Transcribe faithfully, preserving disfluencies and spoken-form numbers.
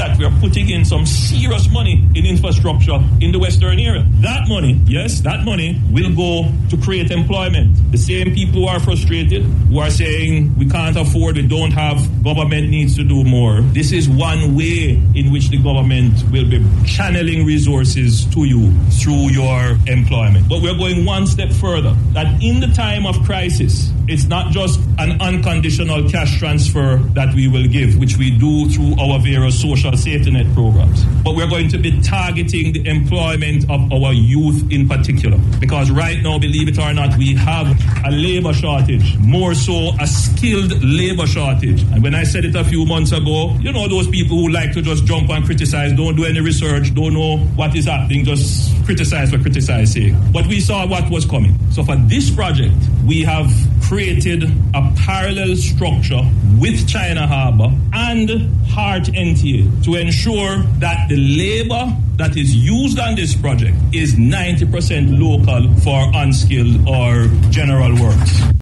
that we are putting in some serious money in infrastructure in the Western area. That money, yes, that money will go to create employment. The same people who are frustrated, who are saying we can't afford, we don't have, government needs to do more. This is one way in which the government will be channeling resources to you through your employment. But we're going one step further, that in the time of crisis, it's not just an unconditional cash transfer that we will give, which we do through our various social safety net programs. But we're going to be targeting the employment of our youth in particular. Because right now, believe it or not, we have a labor shortage, more so a skilled labor shortage. And when I said it a few months ago, you know those people who like to just jump and criticize, don't do any research, don't know what is happening, just criticize for criticising's sake. But we saw what was coming. So for this project, we have created a parallel structure with China Harbour and Heart N T A to ensure that the labour that is used on this project is ninety percent local for unskilled or general works.